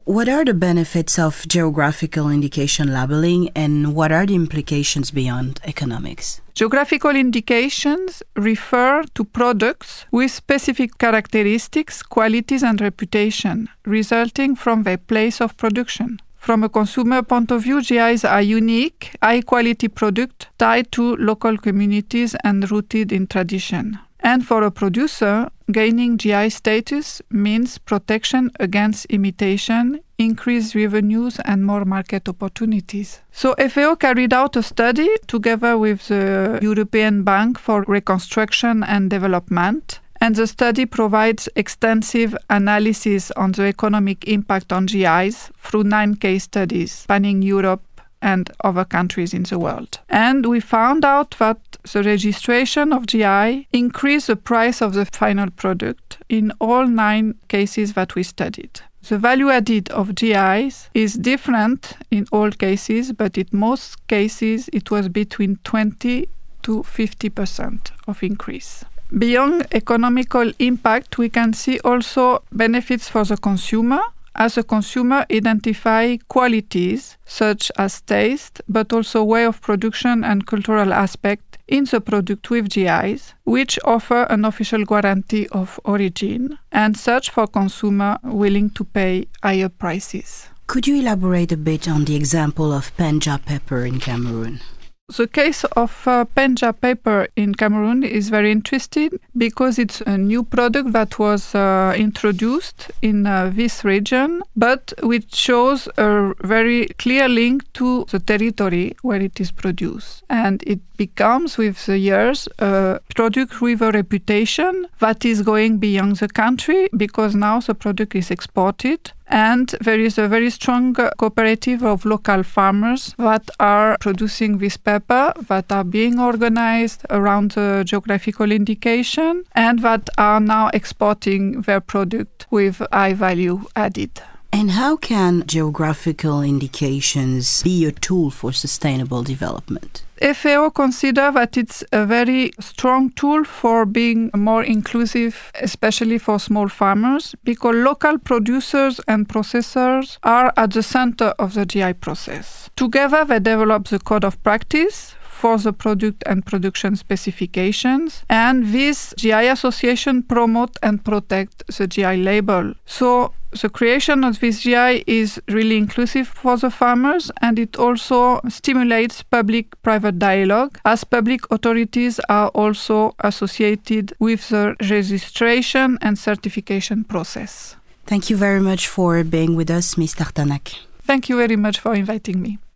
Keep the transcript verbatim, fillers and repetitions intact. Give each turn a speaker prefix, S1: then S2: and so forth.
S1: What are the benefits of geographical indication labeling and what are the implications beyond economics?
S2: Geographical indications refer to products with specific characteristics, qualities, and reputation resulting from their place of production. From a consumer point of view, G Is are unique, high-quality products tied to local communities and rooted in tradition. And for a producer, gaining G I status means protection against imitation, increased revenues, and more market opportunities. So F A O carried out a study together with the European Bank for Reconstruction and Development, and the study provides extensive analysis on the economic impact on G Is through nine case studies spanning Europe and other countries in the world. And we found out that the registration of G I increased the price of the final product in all nine cases that we studied. The value added of G Is is different in all cases, but in most cases it was between twenty to fifty percent of increase. Beyond economical impact, we can see also benefits for the consumer. As a consumer, identify qualities such as taste, but also way of production and cultural aspect in the product with G Is, which offer an official guarantee of origin and search for consumer willing to pay higher prices.
S1: Could you elaborate a bit on the example of Penja pepper in Cameroon?
S2: The case of uh, Penja pepper in Cameroon is very interesting because it's a new product that was uh, introduced in uh, this region, but which shows a very clear link to the territory where it is produced. And it becomes, with the years, a product with a reputation that is going beyond the country because now the product is exported. And there is a very strong cooperative of local farmers that are producing this pepper, that are being organized around the geographical indication, and that are now exporting their product with high value added.
S1: And how can geographical indications be a tool for sustainable development?
S2: F A O considers that it's a very strong tool for being more inclusive, especially for small farmers, because local producers and processors are at the center of the G I process. Together, they develop the code of practice for the product and production specifications, and this G I association promote and protect the G I label. So the creation of this G I is really inclusive for the farmers, and it also stimulates public-private dialogue, as public authorities are also associated with the registration and certification process.
S1: Thank you very much for being with us, Miz Tartanac.
S2: Thank you very much for inviting me.